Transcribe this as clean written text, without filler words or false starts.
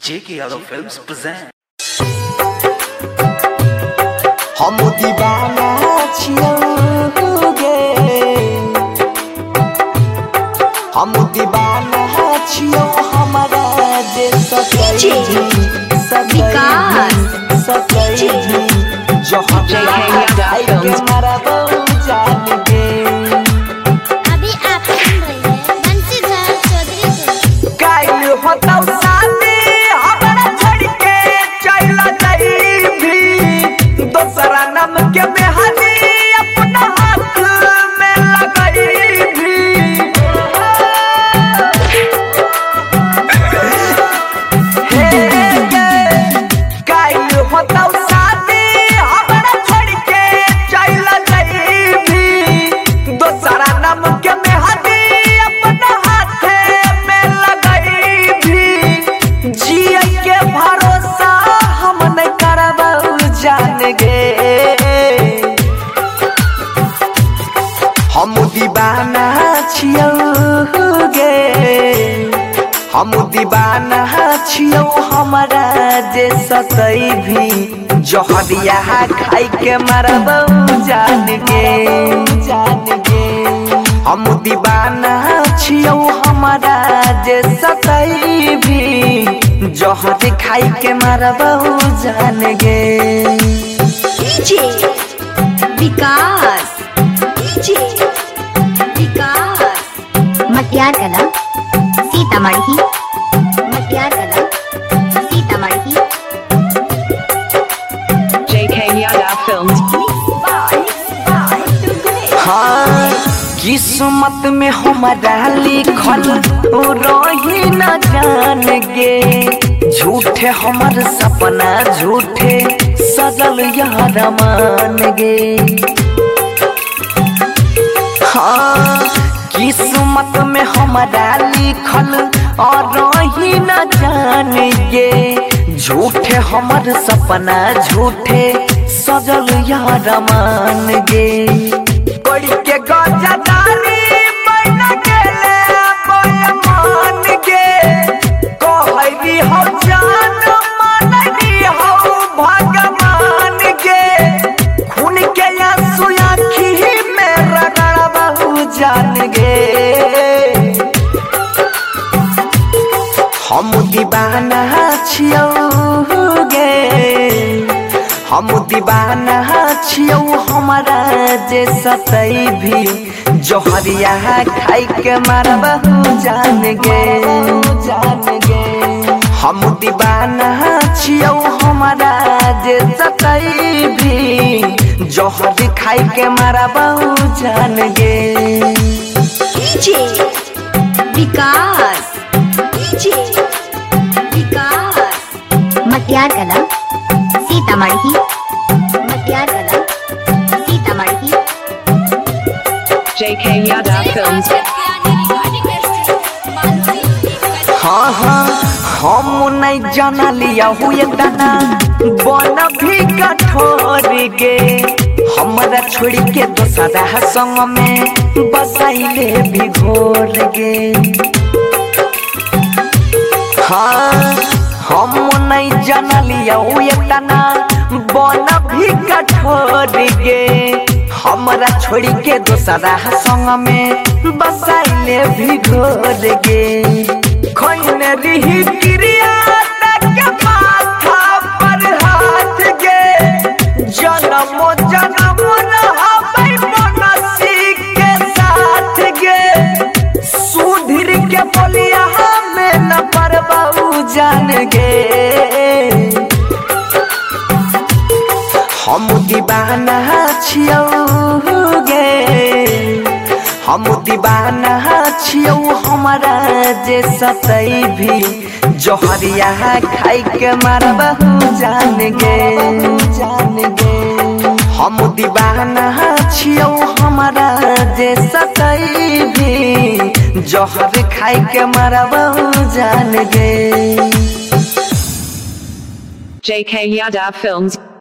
J.K. Yadav Films present. हम दीवाना छियौ गे, हम दीवाना छियौ हमारा देश सकै जो हमारा बहु जान गे। अभी आप सुन रहे हैं बंसीधर चौधरी को। काइल होतौ शादी हमरा छोड़ के चल जाइबी, दोसरा नाम के मेहंदी अपना हाथ में लगाइबी। हे गे काइल होतौ शादी हमरा छोड़ के चल जाइबी, दोसरा नाम के मेहंदी अपना हाथ में लगाइबी। जिए के भरोसा हम नहीं करबौ जान गे। हम दीवाना छियौ गे, हम दीवाना छियौ हमारा जे सतै भी जहरिया खाई के मरबौ जान गे, जान गे। हम दीवाना छियौ हमारा जे सतै भी जहर खाई के मरबौ जान गे। डीजे विकास, डीजे विकास मटियार कला सीतामढ़ी, मटियार कला सीतामढ़ी। J.K. Yadav Films. हाँ किस्मत में हमारा लिखल रही न जान गे, झूठे हमर सपना झूठे सजल यार मान गे। हाँ किस्मत में हमारा लिखल रही न जान गे, झूठे हमर सपना झूठे सजल यार मान गे। कोड़ी के गजदारी बन गेले मान गे, कहरी हो जान मानरी हो भगवान गे। खून के आंसू आँखी में रगड़बहु जान गे। हम दीवाना छियौ गे, हम दीवाना छियौ हमारा जे सतै भी जहरिया खाई के मरबहु जान गे, जान गे। हम दीवाना छियौ हमारा जे सतै भी जहर खाई के मरबहु जान गे। डीजे विकास, डीजे विकास मटियार कला सीतामढ़ी, मटियार कला सीतामढ़ी। J.K. Yadav Films. हाँ हाँ हम नहीं जाना लिया हुए दाना बन भी कठोर गे, हमरा छोड़ी के दोसरा संग में बसाइले भी घोर गे। हाँ हम नहीं जाना लिया हुए दाना बन भी कठोर गे, हमरा छोड़ी के दोसरा संग में बसाइले भी घोर गे। खैने रही क्रिया तक माथा पर हाथ गे, जन्म जन्म रहबै मनसी के साथ गे। सुधीर के बोलिया हमें न परबहु जान गे। हम दीवाना छियौ गे, हम दीवाना छियौ हमारा जे सतै भी जहरिया खाई के मरबहु जान गे, जान गे। हम दीवाना छियौ हमारा जे सतै भी जहर खाई के मरबहु जान गे। J.K. Yadav Films.